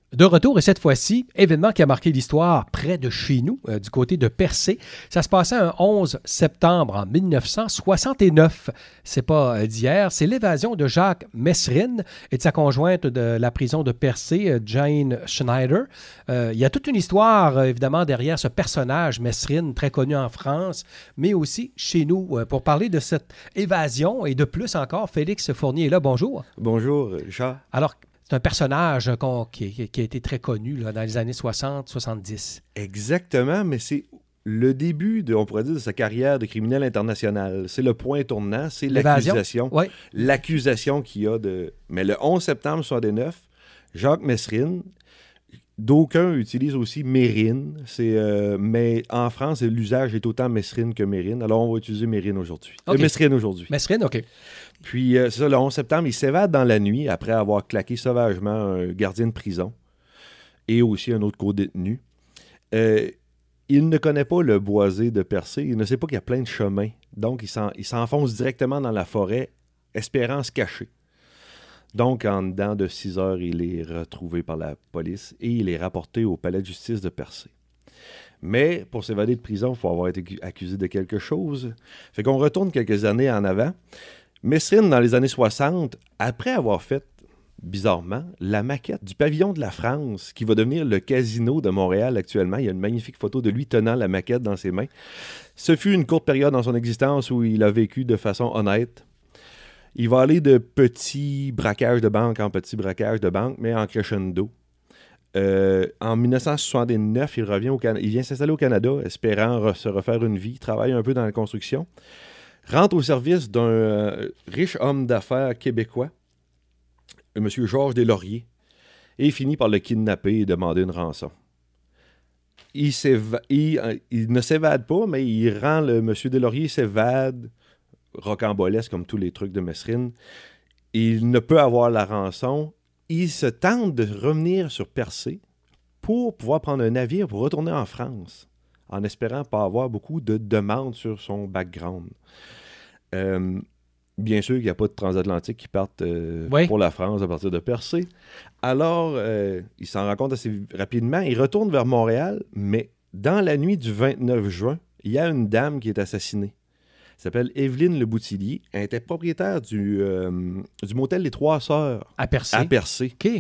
De retour, et cette fois-ci, événement qui a marqué l'histoire près de chez nous, du côté de Percé. Ça se passait un 11 septembre en 1969. C'est pas d'hier. C'est l'évasion de Jacques Messrine et de sa conjointe de la prison de Percé, Jane Schneider. Il y a toute une histoire, évidemment, derrière ce personnage, Messrine, très connu en France, mais aussi chez nous. Pour parler de cette évasion et de plus encore, Félix Fournier est là. Bonjour. Bonjour, Richard. Alors, c'est un personnage qui a été très connu là, dans les années 60-70. Exactement, mais c'est le début, on pourrait dire, de sa carrière de criminel international. C'est le point tournant, c'est L'évasion. l'accusation. Oui. L'accusation qu'il y a de... Mais le 11 septembre 1969, Jacques Messrine, d'aucuns utilisent aussi Mérine, mais en France, l'usage est autant Messrine que Mérine. Alors, on va utiliser Mérine aujourd'hui. Okay. Messrine aujourd'hui. Messrine, OK. Puis, c'est ça, le 11 septembre, il s'évade dans la nuit après avoir claqué sauvagement un gardien de prison et aussi un autre co-détenu. Il ne connaît pas le boisé de Percé. Il ne sait pas qu'il y a plein de chemins. Donc, il s'enfonce directement dans la forêt, espérant se cacher. Donc, en dedans de 6 heures, il est retrouvé par la police et il est rapporté au palais de justice de Percé. Mais pour s'évader de prison, il faut avoir été accusé de quelque chose. Fait qu'on retourne quelques années en avant. Messrine, dans les années 60, après avoir fait, bizarrement, la maquette du pavillon de la France, qui va devenir le casino de Montréal actuellement. Il y a une magnifique photo de lui tenant la maquette dans ses mains. Ce fut une courte période dans son existence où il a vécu de façon honnête. Il va aller de petits braquages de banque en petits braquages de banque, mais en crescendo. En 1969, il revient il vient s'installer au Canada, espérant se refaire une vie, travaille un peu dans la construction. Rentre au service d'un riche homme d'affaires québécois, M. Georges Deslauriers, et finit par le kidnapper et demander une rançon. Il ne s'évade pas, mais il rend M. Deslauriers s'évade, rocambolesque comme tous les trucs de Messrine. Il ne peut avoir la rançon. Il se tente de revenir sur Percé pour pouvoir prendre un navire pour retourner en France, en espérant pas avoir beaucoup de demandes sur son background. Bien sûr qu'il n'y a pas de transatlantique qui partent pour la France à partir de Percé. Alors, il s'en rend compte assez rapidement. Il retourne vers Montréal, mais dans la nuit du 29 juin, il y a une dame qui est assassinée. Elle s'appelle Evelyne Le Boutillier. Elle était propriétaire du motel Les Trois Sœurs. À Percé. À Percé. OK.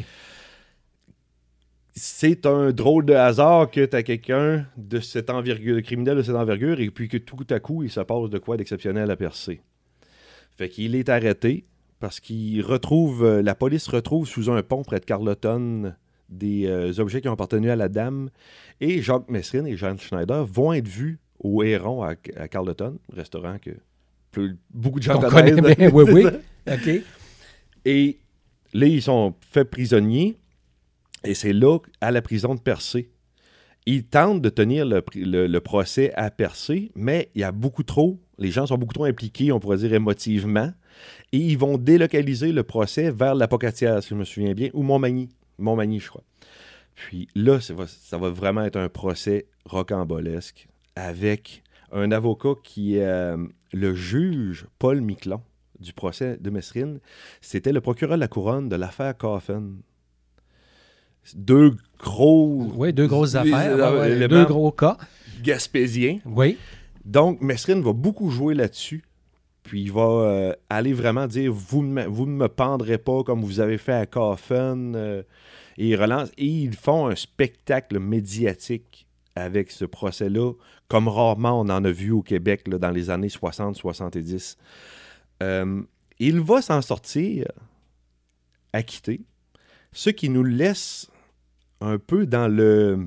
C'est un drôle de hasard que tu as quelqu'un de cette envergure, criminel de cette envergure, et puis que tout à coup, il se passe de quoi d'exceptionnel à Percé. Fait qu'il est arrêté parce la police retrouve sous un pont près de Carleton des objets qui ont appartenu à la dame. Et Jacques Messrine et Jane Schneider vont être vus au Héron à Carleton, restaurant que beaucoup de gens connaissent. Oui. OK. Et là, ils sont faits prisonniers. Et c'est là, à la prison de Percé. Ils tentent de tenir le procès à Percé, mais il y a beaucoup trop. Les gens sont beaucoup trop impliqués, on pourrait dire émotivement. Et ils vont délocaliser le procès vers l'Apocatière, si je me souviens bien, ou Montmagny. Montmagny, je crois. Puis là, ça va vraiment être un procès rocambolesque avec un avocat qui est le juge Paul Miquelon du procès de Messrine. C'était le procureur de la couronne de l'affaire Coffin. Deux grosses affaires, deux gros cas. Gaspésiens. Oui. Donc, Messrine va beaucoup jouer là-dessus. Puis il va aller vraiment dire vous ne me pendrez pas comme vous avez fait à Coffin. Et il relance. Et ils font un spectacle médiatique avec ce procès-là, comme rarement on en a vu au Québec là, dans les années 60-70. Il va s'en sortir acquitté, ce qui nous laisse un peu dans le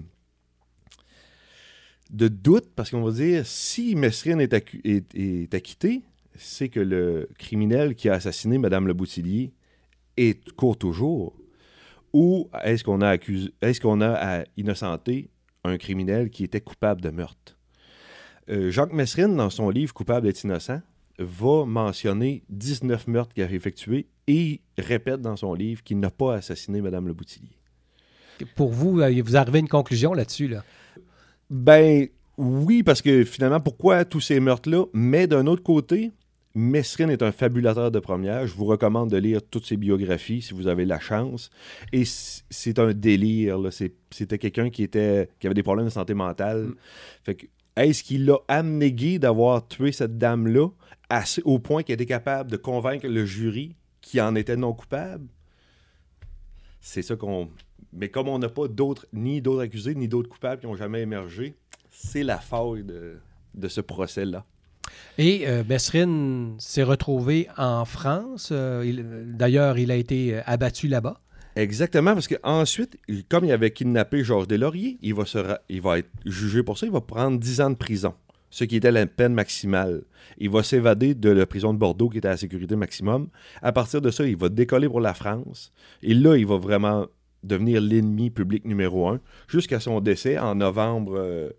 doute, parce qu'on va dire, si Messrine est acquitté, c'est que le criminel qui a assassiné Mme Le Boutillier court toujours. Ou est-ce qu'on a à innocenter un criminel qui était coupable de meurtre? Jacques Messrine, dans son livre « Coupable est innocent », va mentionner 19 meurtres qu'il a effectués et répète dans son livre qu'il n'a pas assassiné Mme Le Boutillier. Pour vous, vous arrivez à une conclusion là-dessus, là? Ben, oui, parce que finalement, pourquoi tous ces meurtres-là? Mais d'un autre côté, Mesrine est un fabulateur de première. Je vous recommande de lire toutes ses biographies si vous avez la chance. Et c'est un délire. Là. C'était quelqu'un qui avait des problèmes de santé mentale. Fait que, est-ce qu'il l'a abnégué d'avoir tué cette dame-là au point qu'il était capable de convaincre le jury qui en était non coupable? C'est ça qu'on... Mais comme on n'a pas ni d'autres accusés, ni d'autres coupables qui n'ont jamais émergé, c'est la faille de ce procès-là. Et Mesrine s'est retrouvé en France. D'ailleurs, il a été abattu là-bas. Exactement, parce qu'ensuite, comme il avait kidnappé Georges Deslauriers, il va être jugé pour ça. Il va prendre 10 ans de prison, ce qui était la peine maximale. Il va s'évader de la prison de Bordeaux, qui était à la sécurité maximum. À partir de ça, il va décoller pour la France. Et là, il va vraiment devenir l'ennemi public numéro 1, jusqu'à son décès en novembre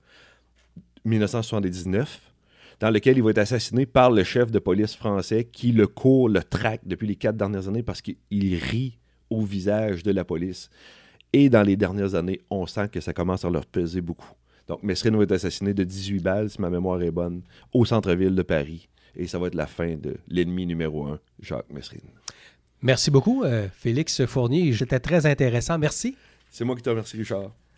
1979. Dans lequel il va être assassiné par le chef de police français qui le traque depuis les 4 dernières années parce qu'il rit au visage de la police. Et dans les dernières années, on sent que ça commence à leur peser beaucoup. Donc, Mesrine va être assassiné de 18 balles, si ma mémoire est bonne, au centre-ville de Paris. Et ça va être la fin de l'ennemi numéro 1, Jacques Mesrine. Merci beaucoup, Félix Fournier. C'était très intéressant. Merci. C'est moi qui te remercie, Richard.